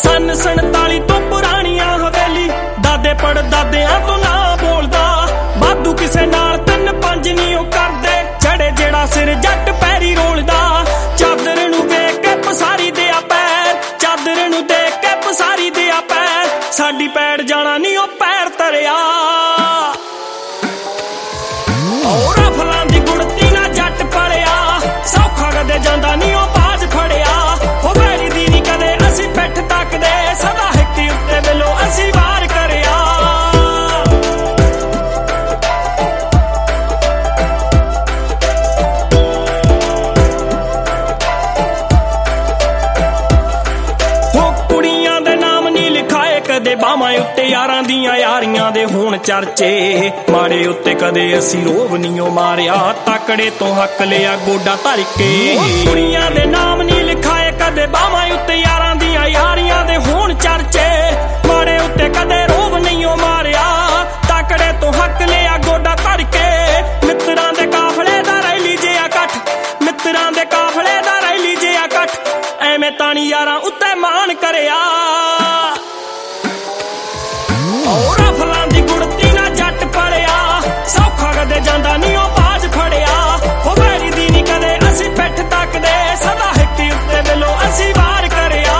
सन 47 तो पुरानियां हवेली दादे पड़दादियां तो ना बोलदा वाधू किसे नाल 3-5 नहीं ओ करदे चढ़े जेड़ा सिर जट पैरी रोलदा चादर नूं देख के पसारी दे आ पैर चादर नूं देख के पसारी दे आ पैर साडी पैड़ जाना नहीं ओ पैर तरिया और फलां दी गुड़ती ना जट पड़िया सौखा कदे जांदा नहीं ओ बाज फड़िया हो वैरी दी नहीं कदे असी पिठ तकदे सदा हिक्की उत्ते वेलो असी वार करिया कदे बावां उत्ते यारां दियां यारियां दे होण चर्चे माड़े उत्ते कदे असी रोब नीओ मारिया ताकड़े तो हक लिया गोडा धर के कुड़ियां दे नाम नहीं लिखाए कदे बावां उत्ते यारां दियां यारियां दे होण चर्चे माड़े उत्ते कदे रोब नीओ मारिया ताकड़े तो हक लिया गोडा धर के मित्रां दे काफले दा रैली जे इकट्ठ मित्रां दे काफले दा रैली जे इकट्ठ एवें ताणी यारां उत्ते मान करिया और फलां दी गुड़ती ना जट पड़िया सौखा कदे जांदा नहीं ओ बाज फड़िया हो वैरी दी नहीं कदे असी पिठ तकदे सदा हिक्की उत्ते वेलो असी वार करिया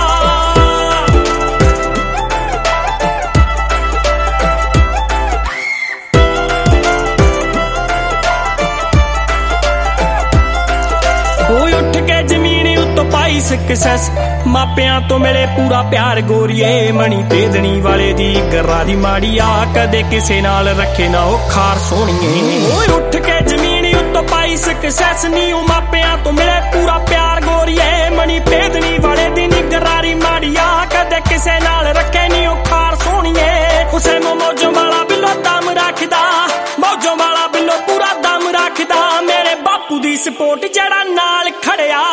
कोई उठ के जमीनी उत्तों पाई सक्सेस मापियां तो मिले पूरा प्यार गोरीए मणी भेदनी वाले दी गरारी माड़िया कदे किसे नाल रखे ना ओ खार सोहणीए ओए उठ के जमीनी उत्तों पाई सक्सेस नी ओ मापियां तो मिले पूरा प्यार गोरीए मणी भेदनी वाले दी नी गरारी माड़िया कदे किसे नाल रखे नी ओ खार सोहणीए उसे मौजों वाला बिल्लो दम रखदा मौजों वाला बिल्लो पूरा दम रखदा मेरे बापू दी सपोर्ट जड़ा नाल खड़िया